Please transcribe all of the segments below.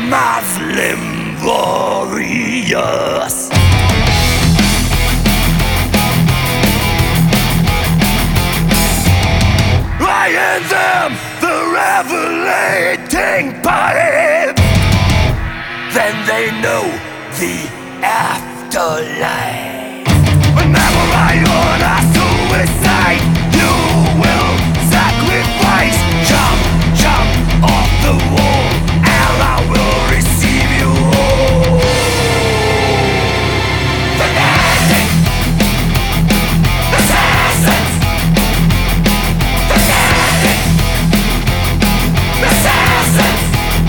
Muslim warriors. I hand them the revelating pipe. Then they know the afterlife. Whenever I order suicide, you will sacrifice. Jump, jump off the wall, and I will receive you all. Fanatic assassins. Fanatic assassins.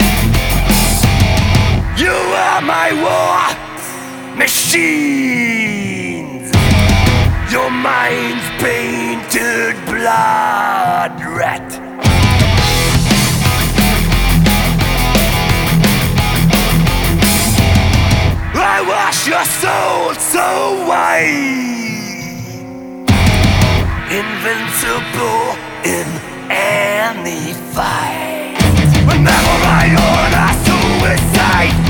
You are my war machines. Your mind's painted blood red. I wash your soul so white, invincible in any fight. Whenever I order suicide,